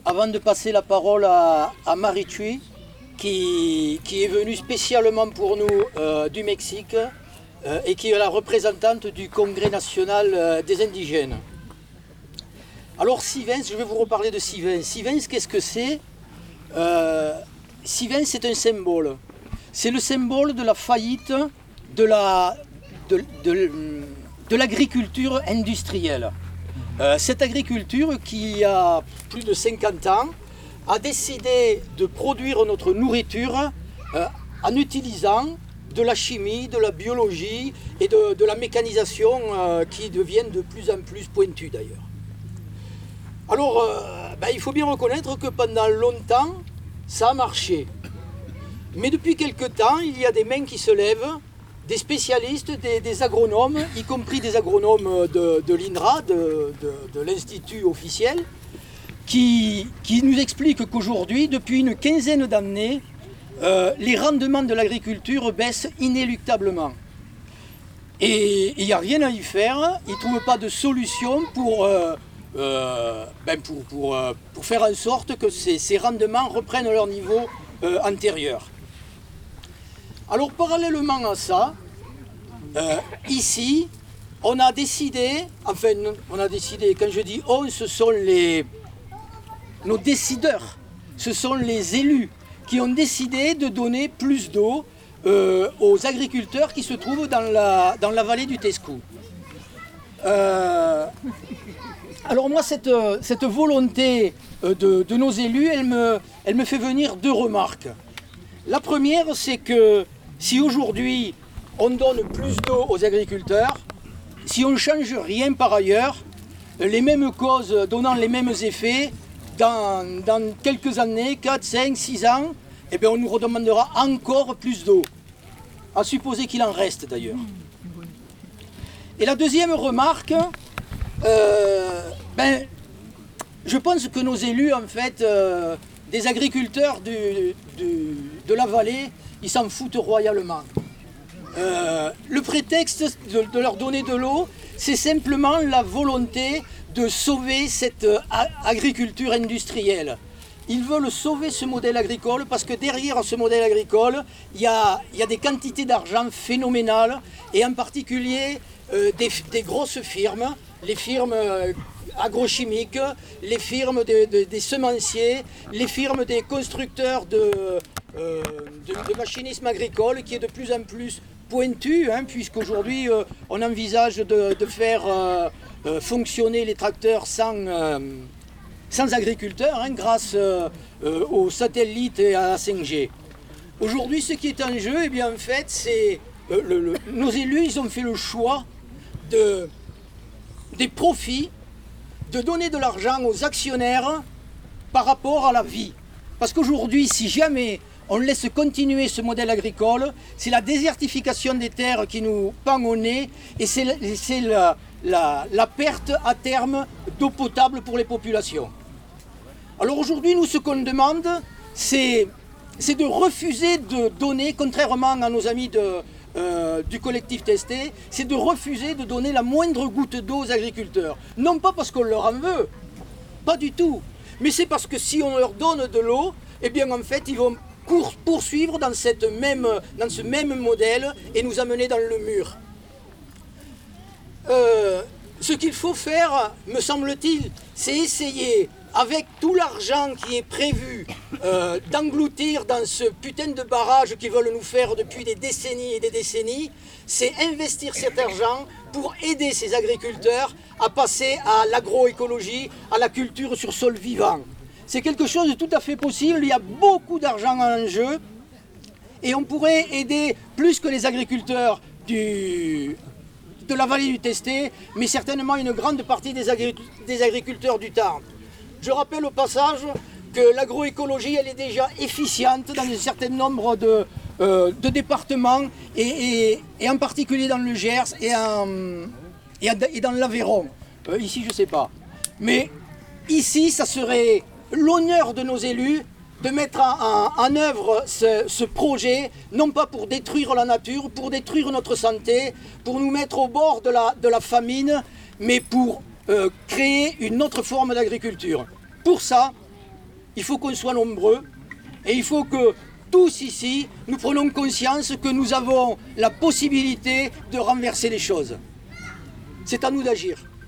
avant de passer la parole à Marie Thuy, qui est venue spécialement pour nous du Mexique et qui est la représentante du Congrès national des indigènes. Alors Sivens, je vais vous reparler de Sivens. Sivens, qu'est-ce que c'est? Sivens, c'est un symbole. C'est le symbole de la faillite de l'agriculture industrielle. Cette agriculture qui a plus de 50 ans a décidé de produire notre nourriture en utilisant de la chimie, de la biologie et de la mécanisation qui deviennent de plus en plus pointues d'ailleurs. Alors, il faut bien reconnaître que pendant longtemps, ça a marché. Mais depuis quelque temps, il y a des mains qui se lèvent, des spécialistes, des agronomes, y compris des agronomes de l'INRA, de l'Institut officiel, qui nous expliquent qu'aujourd'hui, depuis une quinzaine d'années, les rendements de l'agriculture baissent inéluctablement. Et il n'y a rien à y faire, ils ne trouvent pas de solution pour faire en sorte que ces rendements reprennent leur niveau antérieur. Alors parallèlement à ça, ici, on a décidé, quand je dis on, ce sont nos décideurs, ce sont les élus qui ont décidé de donner plus d'eau aux agriculteurs qui se trouvent dans la vallée du Tescou. Alors moi, cette volonté de nos élus, elle me fait venir deux remarques. La première, c'est que si aujourd'hui on donne plus d'eau aux agriculteurs, si on ne change rien par ailleurs, les mêmes causes donnant les mêmes effets, dans quelques années, 4, 5, 6 ans, eh bien on nous redemandera encore plus d'eau. À supposer qu'il en reste d'ailleurs. Et la deuxième remarque, je pense que nos élus, en fait, des agriculteurs de la vallée, ils s'en foutent royalement. Le prétexte de leur donner de l'eau, c'est simplement la volonté de sauver cette agriculture industrielle. Ils veulent sauver ce modèle agricole parce que derrière ce modèle agricole, il y a des quantités d'argent phénoménales et en particulier des grosses firmes, les firmes agrochimiques, les firmes des semenciers, les firmes des constructeurs de machinisme agricole qui est de plus en plus pointu, puisqu'aujourd'hui on envisage de faire fonctionner les tracteurs sans agriculteurs, grâce aux satellites et à la 5G. Aujourd'hui, ce qui est en jeu, eh bien, en fait, c'est nos élus, ils ont fait le choix des profits, de donner de l'argent aux actionnaires par rapport à la vie. Parce qu'aujourd'hui, si jamais on laisse continuer ce modèle agricole, c'est la désertification des terres qui nous pend au nez et c'est la perte à terme d'eau potable pour les populations. Alors aujourd'hui, nous, ce qu'on demande, c'est de refuser de donner, contrairement à nos amis du collectif Testé, c'est de refuser de donner la moindre goutte d'eau aux agriculteurs. Non pas parce qu'on leur en veut, pas du tout, mais c'est parce que si on leur donne de l'eau, eh bien en fait, ils vont poursuivre dans ce même modèle et nous amener dans le mur. Ce qu'il faut faire, me semble-t-il, c'est essayer, avec tout l'argent qui est prévu, d'engloutir dans ce putain de barrage qu'ils veulent nous faire depuis des décennies et des décennies, c'est investir cet argent pour aider ces agriculteurs à passer à l'agroécologie, à la culture sur sol vivant. C'est quelque chose de tout à fait possible, il y a beaucoup d'argent en jeu et on pourrait aider plus que les agriculteurs de la vallée du Testé, mais certainement une grande partie des agriculteurs du Tarn. Je rappelle au passage que l'agroécologie, elle est déjà efficiente dans un certain nombre de départements et en particulier dans le Gers et dans l'Aveyron. Ici, je ne sais pas. Mais ici, ça serait l'honneur de nos élus de mettre en œuvre ce projet, non pas pour détruire la nature, pour détruire notre santé, pour nous mettre au bord de la famine, mais pour créer une autre forme d'agriculture. Pour ça, il faut qu'on soit nombreux et il faut que tous ici, nous prenons conscience que nous avons la possibilité de renverser les choses. C'est à nous d'agir.